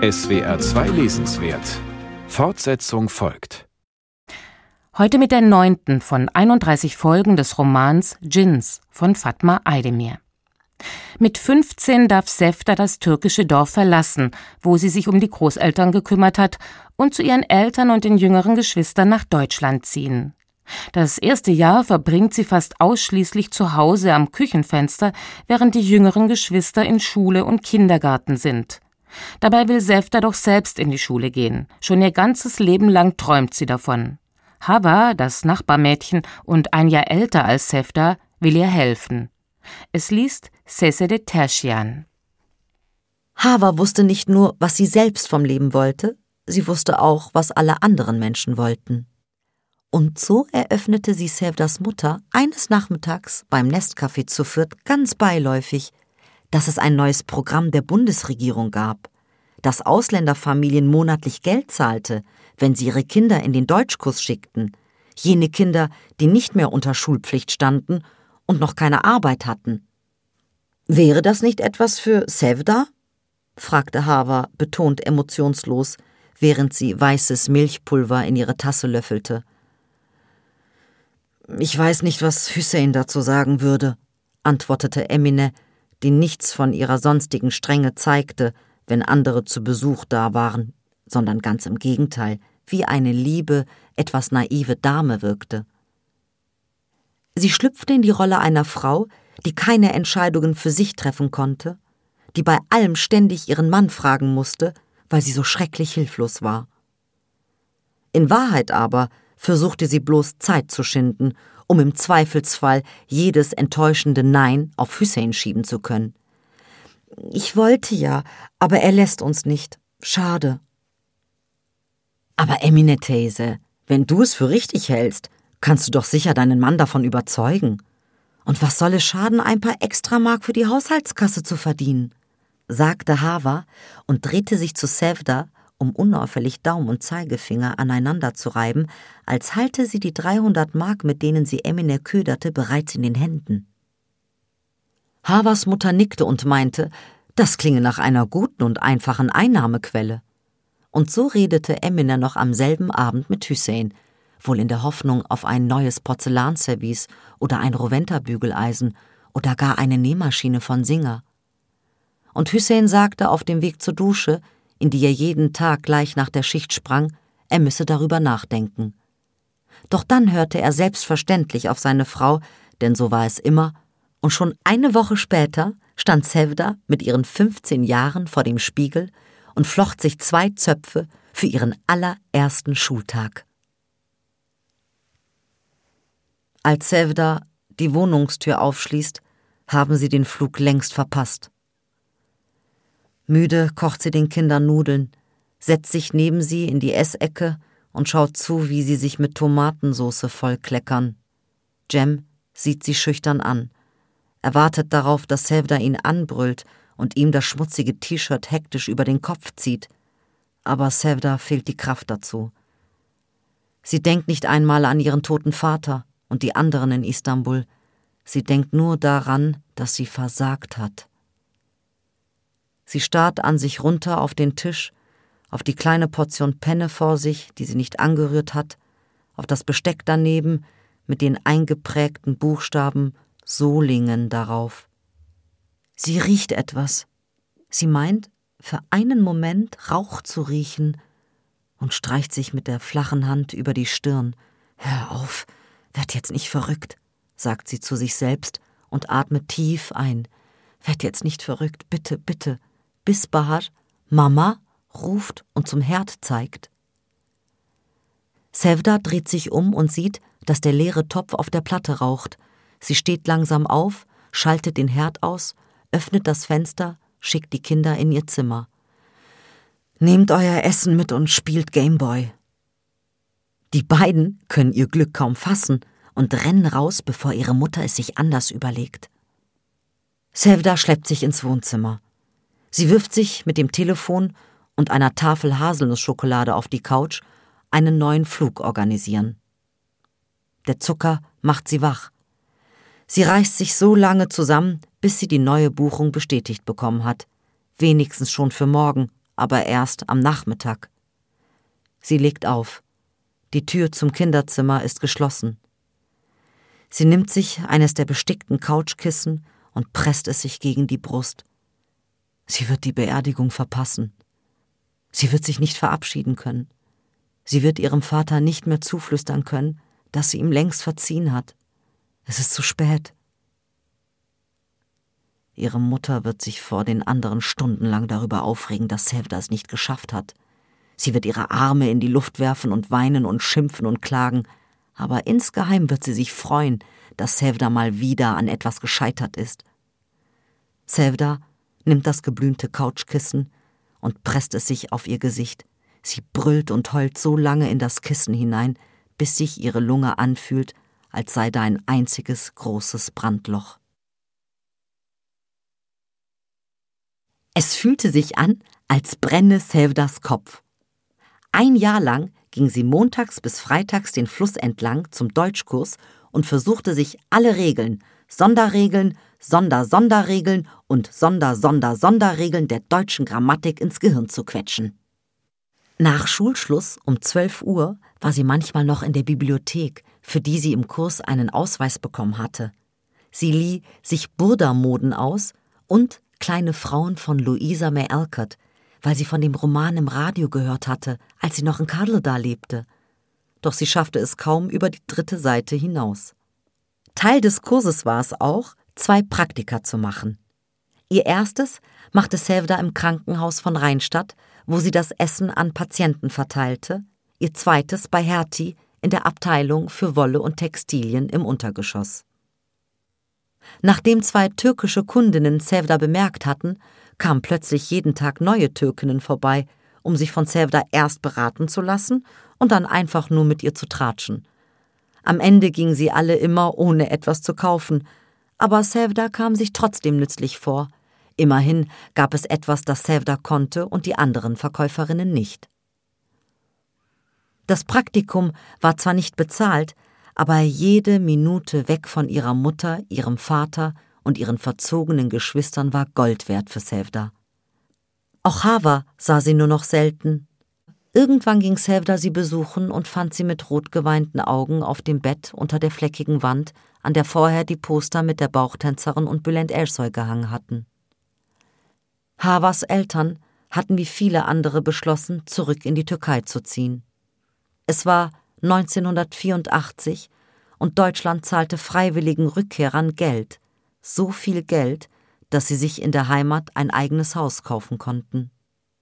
SWR 2 Lesenswert. Fortsetzung folgt. Heute mit der 9. von 31 Folgen des Romans Djinns von Fatma Aydemir. Mit 15 darf Sevda das türkische Dorf verlassen, wo sie sich um die Großeltern gekümmert hat, und zu ihren Eltern und den jüngeren Geschwistern nach Deutschland ziehen. Das erste Jahr verbringt sie fast ausschließlich zu Hause am Küchenfenster, während die jüngeren Geschwister in Schule und Kindergarten sind. Dabei will Sevda doch selbst in die Schule gehen. Schon ihr ganzes Leben lang träumt sie davon. Hava, das Nachbarmädchen und ein Jahr älter als Sevda, will ihr helfen. Es liest Sesede Terşyan. Hava wusste nicht nur, was sie selbst vom Leben wollte, sie wusste auch, was alle anderen Menschen wollten. Und so eröffnete sie Sevdas Mutter eines Nachmittags beim Nestcafé zu viert ganz beiläufig, dass es ein neues Programm der Bundesregierung gab, dass Ausländerfamilien monatlich Geld zahlte, wenn sie ihre Kinder in den Deutschkurs schickten, jene Kinder, die nicht mehr unter Schulpflicht standen und noch keine Arbeit hatten. »Wäre das nicht etwas für Sevda?« fragte Hava betont emotionslos, während sie weißes Milchpulver in ihre Tasse löffelte. »Ich weiß nicht, was Hüseyin dazu sagen würde«, antwortete Emine, die nichts von ihrer sonstigen Strenge zeigte, wenn andere zu Besuch da waren, sondern ganz im Gegenteil, wie eine liebe, etwas naive Dame wirkte. Sie schlüpfte in die Rolle einer Frau, die keine Entscheidungen für sich treffen konnte, die bei allem ständig ihren Mann fragen musste, weil sie so schrecklich hilflos war. In Wahrheit aber versuchte sie bloß Zeit zu schinden, um im Zweifelsfall jedes enttäuschende Nein auf Hüseyin schieben zu können. »Ich wollte ja, aber er lässt uns nicht. Schade.« »Aber Emine Teyze, wenn du es für richtig hältst, kannst du doch sicher deinen Mann davon überzeugen. Und was soll es schaden, ein paar Extramark für die Haushaltskasse zu verdienen?« sagte Hava und drehte sich zu Sevda, um unauffällig Daumen und Zeigefinger aneinander zu reiben, als halte sie die 300 Mark, mit denen sie Emine köderte, bereits in den Händen. Havas Mutter nickte und meinte, das klinge nach einer guten und einfachen Einnahmequelle. Und so redete Emine noch am selben Abend mit Hüseyin, wohl in der Hoffnung auf ein neues Porzellanservice oder ein Roventa-Bügeleisen oder gar eine Nähmaschine von Singer. Und Hüseyin sagte auf dem Weg zur Dusche, in die er jeden Tag gleich nach der Schicht sprang, er müsse darüber nachdenken. Doch dann hörte er selbstverständlich auf seine Frau, denn so war es immer, und schon eine Woche später stand Sevda mit ihren 15 Jahren vor dem Spiegel und flocht sich 2 Zöpfe für ihren allerersten Schultag. Als Sevda die Wohnungstür aufschließt, haben sie den Flug längst verpasst. Müde kocht sie den Kindern Nudeln, setzt sich neben sie in die Essecke und schaut zu, wie sie sich mit Tomatensauce vollkleckern. Cem sieht sie schüchtern an. Er wartet darauf, dass Sevda ihn anbrüllt und ihm das schmutzige T-Shirt hektisch über den Kopf zieht. Aber Sevda fehlt die Kraft dazu. Sie denkt nicht einmal an ihren toten Vater und die anderen in Istanbul. Sie denkt nur daran, dass sie versagt hat. Sie starrt an sich runter auf den Tisch, auf die kleine Portion Penne vor sich, die sie nicht angerührt hat, auf das Besteck daneben mit den eingeprägten Buchstaben Solingen darauf. Sie riecht etwas. Sie meint, für einen Moment Rauch zu riechen und streicht sich mit der flachen Hand über die Stirn. »Hör auf, werd jetzt nicht verrückt«, sagt sie zu sich selbst und atmet tief ein. »Werd jetzt nicht verrückt, bitte, bitte«, bis Bahar »Mama« ruft und zum Herd zeigt. Sevda dreht sich um und sieht, dass der leere Topf auf der Platte raucht. Sie steht langsam auf, schaltet den Herd aus, öffnet das Fenster, schickt die Kinder in ihr Zimmer. »Nehmt euer Essen mit und spielt Gameboy.« Die beiden können ihr Glück kaum fassen und rennen raus, bevor ihre Mutter es sich anders überlegt. Sevda schleppt sich ins Wohnzimmer. Sie wirft sich mit dem Telefon und einer Tafel Haselnussschokolade auf die Couch, einen neuen Flug organisieren. Der Zucker macht sie wach. Sie reißt sich so lange zusammen, bis sie die neue Buchung bestätigt bekommen hat. Wenigstens schon für morgen, aber erst am Nachmittag. Sie legt auf. Die Tür zum Kinderzimmer ist geschlossen. Sie nimmt sich eines der bestickten Couchkissen und presst es sich gegen die Brust. Sie wird die Beerdigung verpassen. Sie wird sich nicht verabschieden können. Sie wird ihrem Vater nicht mehr zuflüstern können, dass sie ihm längst verziehen hat. Es ist zu spät. Ihre Mutter wird sich vor den anderen stundenlang darüber aufregen, dass Sevda es nicht geschafft hat. Sie wird ihre Arme in die Luft werfen und weinen und schimpfen und klagen, aber insgeheim wird sie sich freuen, dass Sevda mal wieder an etwas gescheitert ist. Sevda nimmt das geblümte Couchkissen und presst es sich auf ihr Gesicht. Sie brüllt und heult so lange in das Kissen hinein, bis sich ihre Lunge anfühlt, als sei da ein einziges großes Brandloch. Es fühlte sich an, als brenne Sevdas Kopf. 1 Jahr lang ging sie montags bis freitags den Fluss entlang zum Deutschkurs und versuchte sich alle Regeln, Sonderregeln, Sonderregeln und Sonderregeln der deutschen Grammatik ins Gehirn zu quetschen. Nach Schulschluss um 12 Uhr war sie manchmal noch in der Bibliothek, für die sie im Kurs einen Ausweis bekommen hatte. Sie lieh sich Burda-Moden aus und Kleine Frauen von Louisa May Alcott, weil sie von dem Roman im Radio gehört hatte, als sie noch in Carlsbad lebte. Doch sie schaffte es kaum über die 3. Seite hinaus. Teil des Kurses war es auch, 2 Praktika zu machen. Ihr erstes machte Sevda im Krankenhaus von Rheinstadt, wo sie das Essen an Patienten verteilte, ihr zweites bei Hertie in der Abteilung für Wolle und Textilien im Untergeschoss. Nachdem 2 türkische Kundinnen Sevda bemerkt hatten, kamen plötzlich jeden Tag neue Türkinnen vorbei, um sich von Sevda erst beraten zu lassen und dann einfach nur mit ihr zu tratschen. Am Ende gingen sie alle immer, ohne etwas zu kaufen, aber Sevda kam sich trotzdem nützlich vor. Immerhin gab es etwas, das Sevda konnte und die anderen Verkäuferinnen nicht. Das Praktikum war zwar nicht bezahlt, aber jede Minute weg von ihrer Mutter, ihrem Vater und ihren verzogenen Geschwistern war Gold wert für Sevda. Auch Hava sah sie nur noch selten. Irgendwann ging Sevda sie besuchen und fand sie mit rotgeweinten Augen auf dem Bett unter der fleckigen Wand, an der vorher die Poster mit der Bauchtänzerin und Bülent Ersoy gehangen hatten. Havas Eltern hatten wie viele andere beschlossen, zurück in die Türkei zu ziehen. Es war 1984 und Deutschland zahlte freiwilligen Rückkehrern Geld, so viel Geld, dass sie sich in der Heimat ein eigenes Haus kaufen konnten.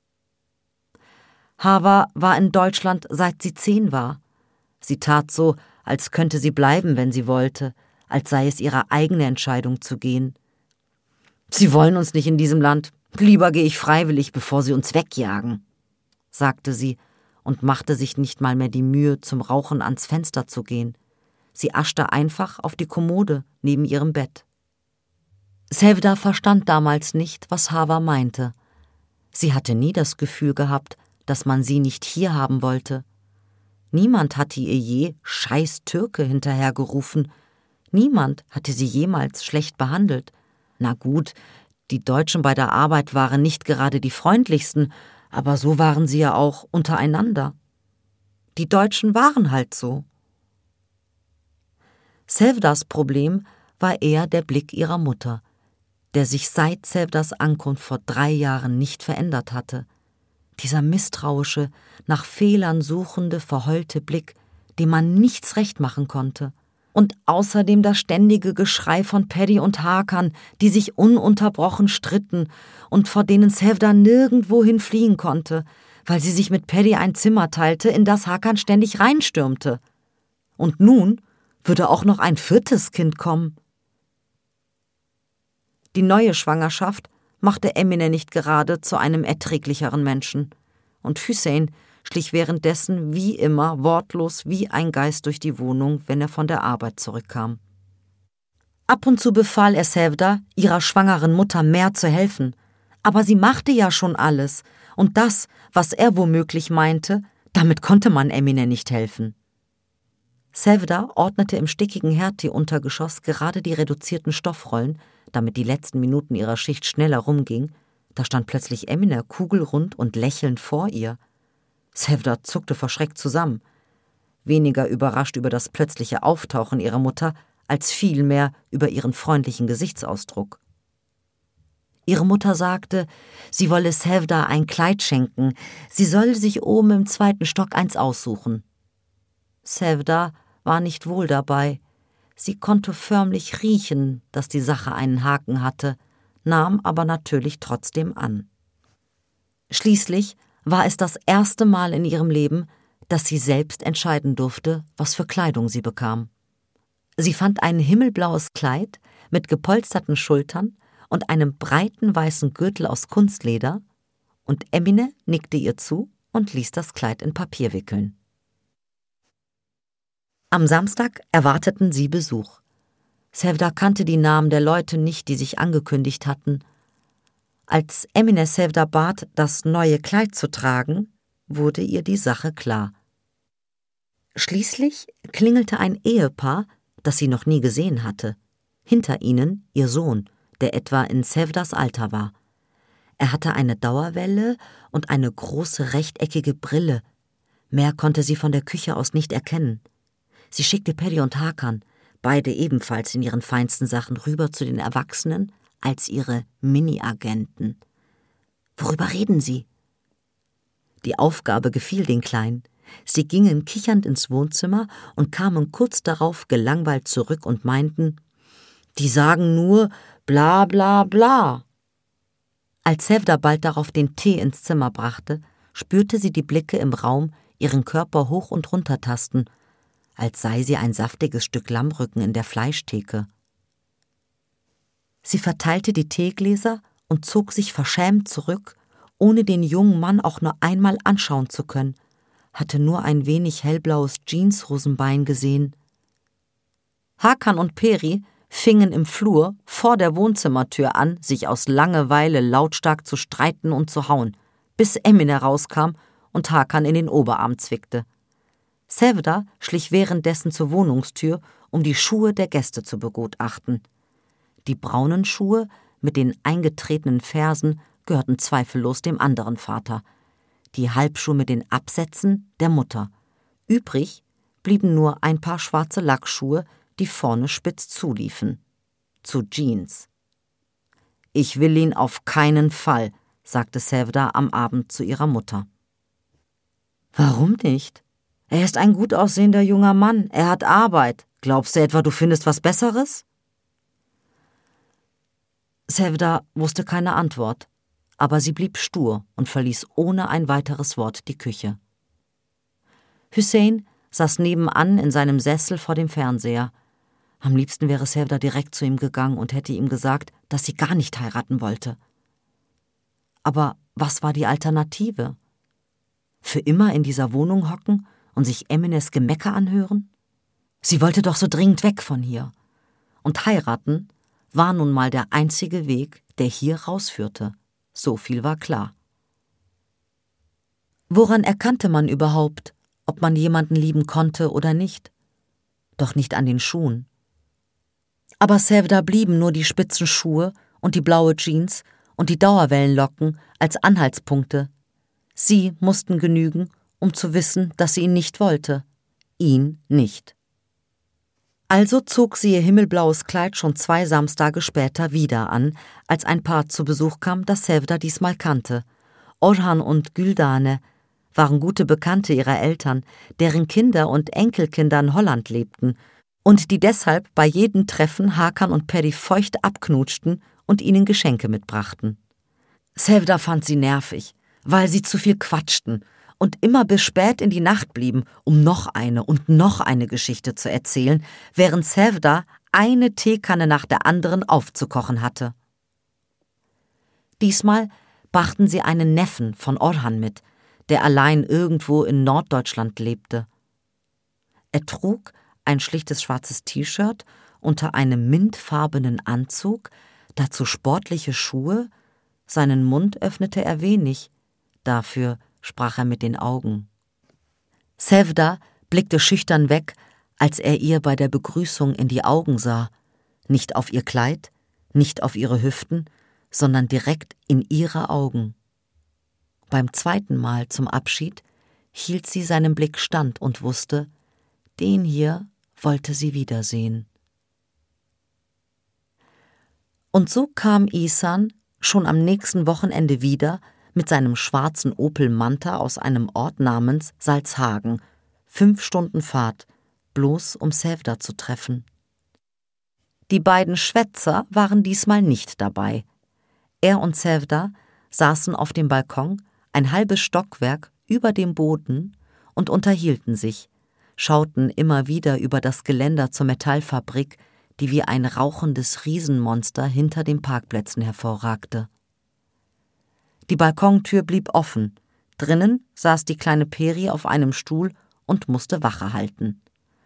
Hava war in Deutschland, seit sie 10 war. Sie tat so, als könnte sie bleiben, wenn sie wollte, als sei es ihre eigene Entscheidung zu gehen. »Sie wollen uns nicht in diesem Land. Lieber gehe ich freiwillig, bevor sie uns wegjagen«, sagte sie und machte sich nicht mal mehr die Mühe, zum Rauchen ans Fenster zu gehen. Sie aschte einfach auf die Kommode neben ihrem Bett. Sevda verstand damals nicht, was Hava meinte. Sie hatte nie das Gefühl gehabt, dass man sie nicht hier haben wollte. Niemand hatte ihr je »Scheiß Türke« hinterhergerufen. Niemand hatte sie jemals schlecht behandelt. Na gut, die Deutschen bei der Arbeit waren nicht gerade die freundlichsten, aber so waren sie ja auch untereinander. Die Deutschen waren halt so. Sevdas Problem war eher der Blick ihrer Mutter, der sich seit Sevdas Ankunft vor 3 Jahren nicht verändert hatte. Dieser misstrauische, nach Fehlern suchende, verheulte Blick, dem man nichts recht machen konnte. Und außerdem das ständige Geschrei von Paddy und Hakan, die sich ununterbrochen stritten und vor denen Sevda nirgendwohin fliehen konnte, weil sie sich mit Paddy ein Zimmer teilte, in das Hakan ständig reinstürmte. Und nun würde auch noch ein 4. Kind kommen. Die neue Schwangerschaft machte Emine nicht gerade zu einem erträglicheren Menschen. Und Hüseyin schlich währenddessen wie immer wortlos wie ein Geist durch die Wohnung, wenn er von der Arbeit zurückkam. Ab und zu befahl er Sevda, ihrer schwangeren Mutter mehr zu helfen. Aber sie machte ja schon alles. Und das, was er womöglich meinte, damit konnte man Emine nicht helfen. Sevda ordnete im stickigen Hertie-Untergeschoss gerade die reduzierten Stoffrollen, damit die letzten Minuten ihrer Schicht schneller rumging, Da stand plötzlich Emine kugelrund und lächelnd vor ihr. Sevda zuckte vor Schreck zusammen, weniger überrascht über das plötzliche Auftauchen ihrer Mutter, als vielmehr über ihren freundlichen Gesichtsausdruck. Ihre Mutter sagte, sie wolle Sevda ein Kleid schenken, sie solle sich oben im 2. Stock eins aussuchen. Sevda war nicht wohl dabei. Sie konnte förmlich riechen, dass die Sache einen Haken hatte, nahm aber natürlich trotzdem an. Schließlich war es das erste Mal in ihrem Leben, dass sie selbst entscheiden durfte, was für Kleidung sie bekam. Sie fand ein himmelblaues Kleid mit gepolsterten Schultern und einem breiten weißen Gürtel aus Kunstleder, und Emine nickte ihr zu und ließ das Kleid in Papier wickeln. Am Samstag erwarteten sie Besuch. Sevda kannte die Namen der Leute nicht, die sich angekündigt hatten. Als Emine Sevda bat, das neue Kleid zu tragen, wurde ihr die Sache klar. Schließlich klingelte ein Ehepaar, das sie noch nie gesehen hatte. Hinter ihnen ihr Sohn, der etwa in Sevdas Alter war. Er hatte eine Dauerwelle und eine große rechteckige Brille. Mehr konnte sie von der Küche aus nicht erkennen. Sie schickte Paddy und Hakan, beide ebenfalls in ihren feinsten Sachen, rüber zu den Erwachsenen als ihre Mini-Agenten. Worüber reden sie? Die Aufgabe gefiel den Kleinen. Sie gingen kichernd ins Wohnzimmer und kamen kurz darauf gelangweilt zurück und meinten, die sagen nur bla bla bla. Als Sevda bald darauf den Tee ins Zimmer brachte, spürte sie die Blicke im Raum ihren Körper hoch und runter tasten, als sei sie ein saftiges Stück Lammrücken in der Fleischtheke. Sie verteilte die Teegläser und zog sich verschämt zurück, ohne den jungen Mann auch nur einmal anschauen zu können, hatte nur ein wenig hellblaues Jeanshosenbein gesehen. Hakan und Peri fingen im Flur vor der Wohnzimmertür an, sich aus Langeweile lautstark zu streiten und zu hauen, bis Emine herauskam und Hakan in den Oberarm zwickte. Sevda schlich währenddessen zur Wohnungstür, um die Schuhe der Gäste zu begutachten. Die braunen Schuhe mit den eingetretenen Fersen gehörten zweifellos dem anderen Vater, die Halbschuhe mit den Absätzen der Mutter. Übrig blieben nur ein paar schwarze Lackschuhe, die vorne spitz zuliefen. Zu Jeans. »Ich will ihn auf keinen Fall«, sagte Sevda am Abend zu ihrer Mutter. »Warum nicht? Er ist ein gut aussehender junger Mann, er hat Arbeit. Glaubst du etwa, du findest was Besseres?« Sevda wusste keine Antwort, aber sie blieb stur und verließ ohne ein weiteres Wort die Küche. Hüseyin saß nebenan in seinem Sessel vor dem Fernseher. Am liebsten wäre Sevda direkt zu ihm gegangen und hätte ihm gesagt, dass sie gar nicht heiraten wollte. Aber was war die Alternative? Für immer in dieser Wohnung hocken und sich Emines Gemecker anhören? Sie wollte doch so dringend weg von hier. Und heiraten war nun mal der einzige Weg, der hier rausführte. So viel war klar. Woran erkannte man überhaupt, ob man jemanden lieben konnte oder nicht? Doch nicht an den Schuhen. Aber Sevda blieben nur die spitzen Schuhe und die blaue Jeans und die Dauerwellenlocken als Anhaltspunkte. Sie mussten genügen, um zu wissen, dass sie ihn nicht wollte. Ihn nicht. Also zog sie ihr himmelblaues Kleid schon 2 Samstage später wieder an, als ein Paar zu Besuch kam, das Sevda diesmal kannte. Orhan und Güldane waren gute Bekannte ihrer Eltern, deren Kinder und Enkelkinder in Holland lebten und die deshalb bei jedem Treffen Hakan und Paddy feucht abknutschten und ihnen Geschenke mitbrachten. Sevda fand sie nervig, weil sie zu viel quatschten und immer bis spät in die Nacht blieben, um noch eine Geschichte zu erzählen, während Sevda eine Teekanne nach der anderen aufzukochen hatte. Diesmal brachten sie einen Neffen von Orhan mit, der allein irgendwo in Norddeutschland lebte. Er trug ein schlichtes schwarzes T-Shirt unter einem mintfarbenen Anzug, dazu sportliche Schuhe, seinen Mund öffnete er wenig, dafür sprach er mit den Augen. Sevda blickte schüchtern weg, als er ihr bei der Begrüßung in die Augen sah, nicht auf ihr Kleid, nicht auf ihre Hüften, sondern direkt in ihre Augen. Beim zweiten Mal zum Abschied hielt sie seinem Blick stand und wusste, den hier wollte sie wiedersehen. Und so kam Ihsan schon am nächsten Wochenende wieder mit seinem schwarzen Opel Manta aus einem Ort namens Salzhagen, 5 Stunden Fahrt, bloß um Sevda zu treffen. Die beiden Schwätzer waren diesmal nicht dabei. Er und Sevda saßen auf dem Balkon, ein halbes Stockwerk über dem Boden, und unterhielten sich, schauten immer wieder über das Geländer zur Metallfabrik, die wie ein rauchendes Riesenmonster hinter den Parkplätzen hervorragte. Die Balkontür blieb offen, drinnen saß die kleine Peri auf einem Stuhl und musste Wache halten.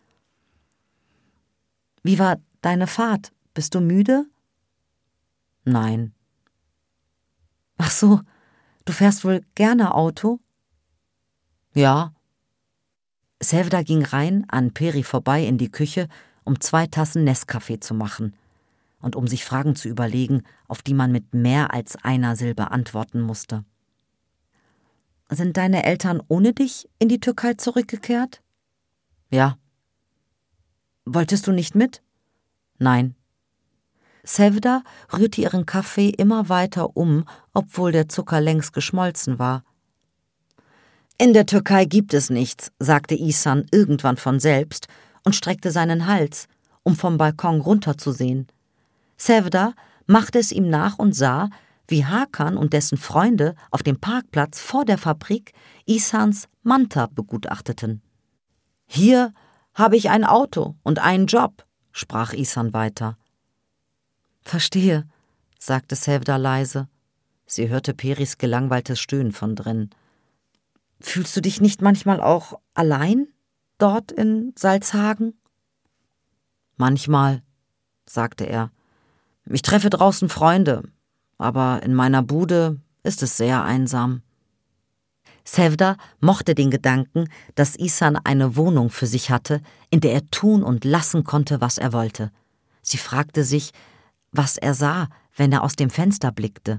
»Wie war deine Fahrt? Bist du müde?« »Nein.« »Ach so, du fährst wohl gerne Auto?« »Ja.« Sevda ging rein an Peri vorbei in die Küche, um 2 Tassen Nescafé zu machen und um sich Fragen zu überlegen, auf die man mit mehr als einer Silbe antworten musste. »Sind deine Eltern ohne dich in die Türkei zurückgekehrt?« »Ja.« »Wolltest du nicht mit?« »Nein.« Sevda rührte ihren Kaffee immer weiter um, obwohl der Zucker längst geschmolzen war. »In der Türkei gibt es nichts«, sagte Ihsan irgendwann von selbst und streckte seinen Hals, um vom Balkon runterzusehen. Sevda machte es ihm nach und sah, wie Hakan und dessen Freunde auf dem Parkplatz vor der Fabrik Ihsans Manta begutachteten. »Hier habe ich ein Auto und einen Job«, sprach Ihsan weiter. »Verstehe«, sagte Sevda leise. Sie hörte Peris gelangweiltes Stöhnen von drin. »Fühlst du dich nicht manchmal auch allein dort in Salzhagen?« »Manchmal«, sagte er. »Ich treffe draußen Freunde, aber in meiner Bude ist es sehr einsam.« Sevda mochte den Gedanken, dass Ihsan eine Wohnung für sich hatte, in der er tun und lassen konnte, was er wollte. Sie fragte sich, was er sah, wenn er aus dem Fenster blickte.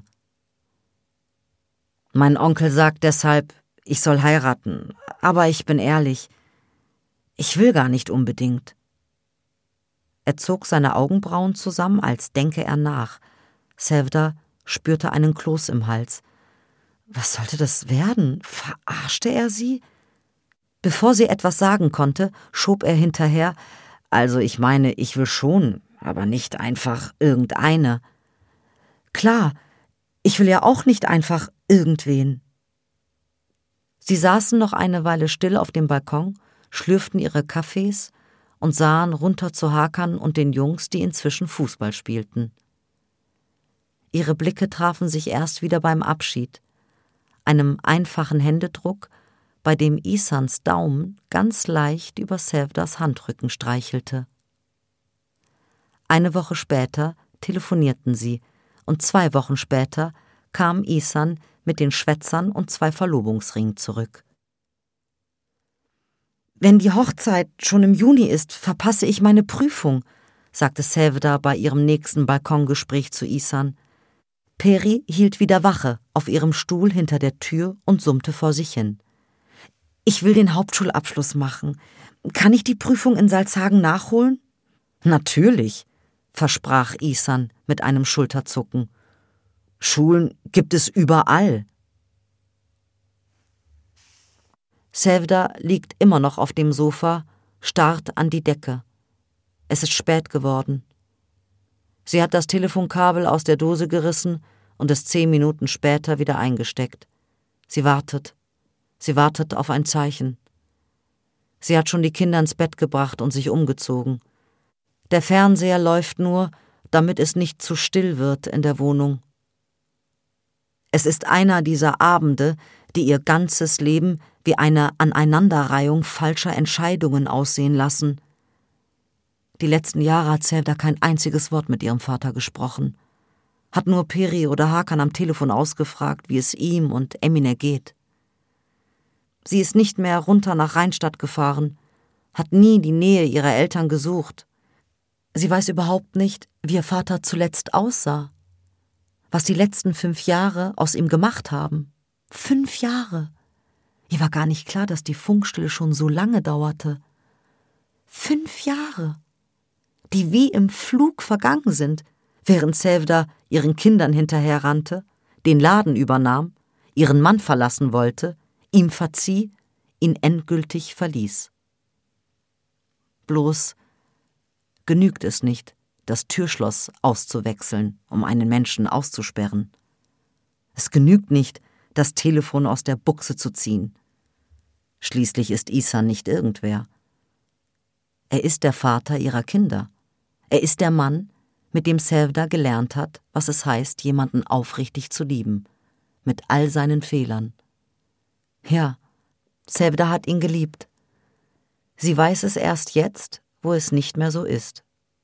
»Mein Onkel sagt deshalb, ich soll heiraten, aber ich bin ehrlich, ich will gar nicht unbedingt.« Er zog seine Augenbrauen zusammen, als denke er nach. Sevda spürte einen Kloß im Hals. Was sollte das werden? Verarschte er sie? Bevor sie etwas sagen konnte, schob er hinterher, »Also ich meine, ich will schon, aber nicht einfach irgendeine.« »Klar, ich will ja auch nicht einfach irgendwen.« Sie saßen noch eine Weile still auf dem Balkon, schlürften ihre Kaffees und sahen runter zu Hakan und den Jungs, die inzwischen Fußball spielten. Ihre Blicke trafen sich erst wieder beim Abschied, einem einfachen Händedruck, bei dem Ihsans Daumen ganz leicht über Sevdas Handrücken streichelte. Eine Woche später telefonierten sie, und 2 Wochen später kam Ihsan mit den Schwätzern und 2 Verlobungsringen zurück. »Wenn die Hochzeit schon im Juni ist, verpasse ich meine Prüfung«, sagte Sevda bei ihrem nächsten Balkongespräch zu Ihsan. Peri hielt wieder Wache auf ihrem Stuhl hinter der Tür und summte vor sich hin. »Ich will den Hauptschulabschluss machen. Kann ich die Prüfung in Salzhagen nachholen?« »Natürlich«, versprach Ihsan mit einem Schulterzucken. »Schulen gibt es überall.« Sevda liegt immer noch auf dem Sofa, starrt an die Decke. Es ist spät geworden. Sie hat das Telefonkabel aus der Dose gerissen und es 10 Minuten später wieder eingesteckt. Sie wartet auf ein Zeichen. Sie hat schon die Kinder ins Bett gebracht und sich umgezogen. Der Fernseher läuft nur, damit es nicht zu still wird in der Wohnung. Es ist einer dieser Abende, die ihr ganzes Leben wie eine Aneinanderreihung falscher Entscheidungen aussehen lassen. Die letzten Jahre hat Sevda kein einziges Wort mit ihrem Vater gesprochen, hat nur Peri oder Hakan am Telefon ausgefragt, wie es ihm und Emine geht. Sie ist nicht mehr runter nach Rheinstadt gefahren, hat nie die Nähe ihrer Eltern gesucht. Sie weiß überhaupt nicht, wie ihr Vater zuletzt aussah. was die letzten 5 Jahre aus ihm gemacht haben. 5 Jahre! Ihr war gar nicht klar, dass die Funkstille schon so lange dauerte. 5 Jahre! Die wie im Flug vergangen sind, während Sevda ihren Kindern hinterherrannte, den Laden übernahm, ihren Mann verlassen wollte, ihm verzieh, ihn endgültig verließ. Bloß genügt es nicht, das Türschloss auszuwechseln, um einen Menschen auszusperren. Es genügt nicht, das Telefon aus der Buchse zu ziehen. Schließlich ist Ihsan nicht irgendwer. Er ist der Vater ihrer Kinder. Er ist der Mann, mit dem Sevda gelernt hat, was es heißt, jemanden aufrichtig zu lieben, mit all seinen Fehlern. Ja, Sevda hat ihn geliebt. Sie weiß es erst jetzt, wo es nicht mehr so ist.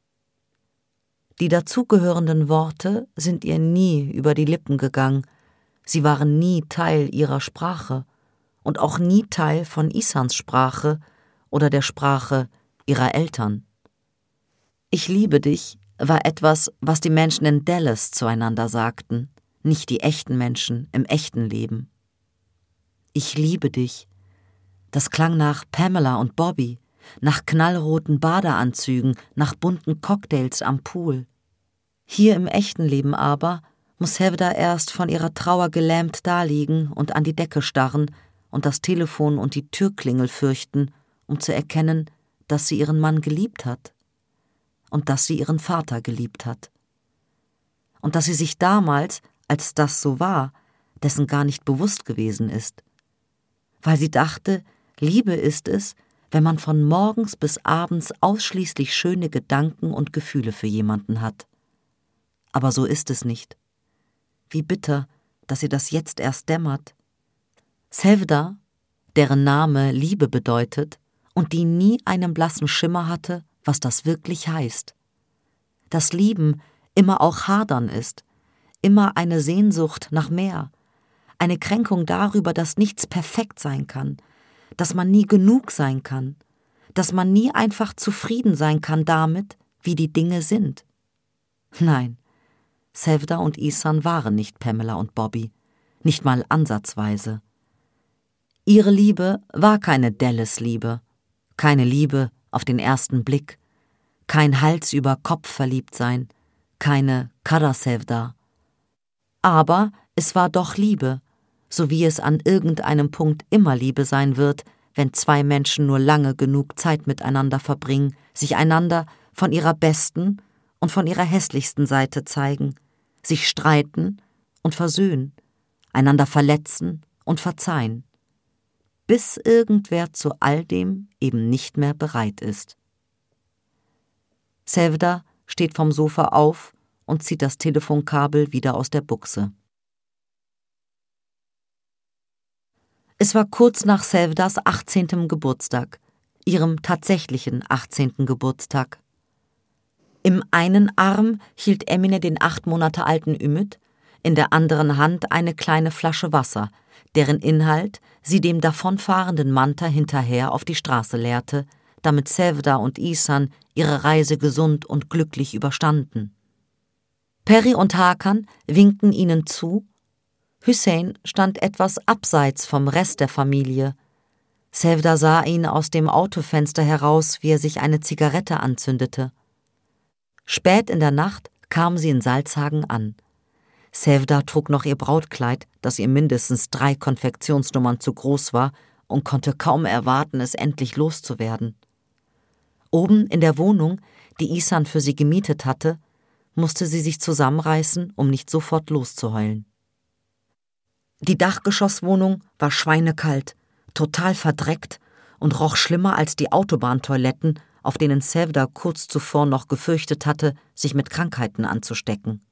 Die dazugehörenden Worte sind ihr nie über die Lippen gegangen, sie waren nie Teil ihrer Sprache und auch nie Teil von Ihsans Sprache oder der Sprache ihrer Eltern. Ich liebe dich war etwas, was die Menschen in Dallas zueinander sagten, nicht die echten Menschen im echten Leben. Ich liebe dich. Das klang nach Pamela und Bobby, nach knallroten Badeanzügen, nach bunten Cocktails am Pool. Hier im echten Leben aber muss Sevda erst von ihrer Trauer gelähmt daliegen und an die Decke starren und das Telefon und die Türklingel fürchten, um zu erkennen, dass sie ihren Mann geliebt hat und dass sie ihren Vater geliebt hat. Und dass sie sich damals, als das so war, dessen gar nicht bewusst gewesen ist. Weil sie dachte, Liebe ist es, wenn man von morgens bis abends ausschließlich schöne Gedanken und Gefühle für jemanden hat. Aber so ist es nicht. Wie bitter, dass ihr das jetzt erst dämmert. Sevda, deren Name Liebe bedeutet und die nie einen blassen Schimmer hatte, was das wirklich heißt. Dass Lieben immer auch Hadern ist, immer eine Sehnsucht nach mehr, eine Kränkung darüber, dass nichts perfekt sein kann, dass man nie genug sein kann, dass man nie einfach zufrieden sein kann damit, wie die Dinge sind. Nein, Sevda und Ihsan waren nicht Pamela und Bobby, nicht mal ansatzweise. Ihre Liebe war keine Dallas-Liebe, keine Liebe auf den ersten Blick, kein Hals über Kopf verliebt sein, keine Kara Sevda. Aber es war doch Liebe, so wie es an irgendeinem Punkt immer Liebe sein wird, wenn 2 Menschen nur lange genug Zeit miteinander verbringen, sich einander von ihrer besten und von ihrer hässlichsten Seite zeigen, sich streiten und versöhnen, einander verletzen und verzeihen, bis irgendwer zu all dem eben nicht mehr bereit ist. Sevda steht vom Sofa auf und zieht das Telefonkabel wieder aus der Buchse. Es war kurz nach Sevdas 18. Geburtstag, ihrem tatsächlichen 18. Geburtstag. Im einen Arm hielt Emine den 8 Monate alten Ümit, in der anderen Hand eine kleine Flasche Wasser, deren Inhalt sie dem davonfahrenden Manta hinterher auf die Straße leerte, damit Sevda und Ihsan ihre Reise gesund und glücklich überstanden. Peri und Hakan winkten ihnen zu. Hüseyin stand etwas abseits vom Rest der Familie. Sevda sah ihn aus dem Autofenster heraus, wie er sich eine Zigarette anzündete. Spät in der Nacht kam sie in Salzhagen an. Sevda trug noch ihr Brautkleid, das ihr mindestens 3 Konfektionsnummern zu groß war, und konnte kaum erwarten, es endlich loszuwerden. Oben in der Wohnung, die Ihsan für sie gemietet hatte, musste sie sich zusammenreißen, um nicht sofort loszuheulen. Die Dachgeschosswohnung war schweinekalt, total verdreckt und roch schlimmer als die Autobahntoiletten, auf denen Sevda kurz zuvor noch gefürchtet hatte, sich mit Krankheiten anzustecken.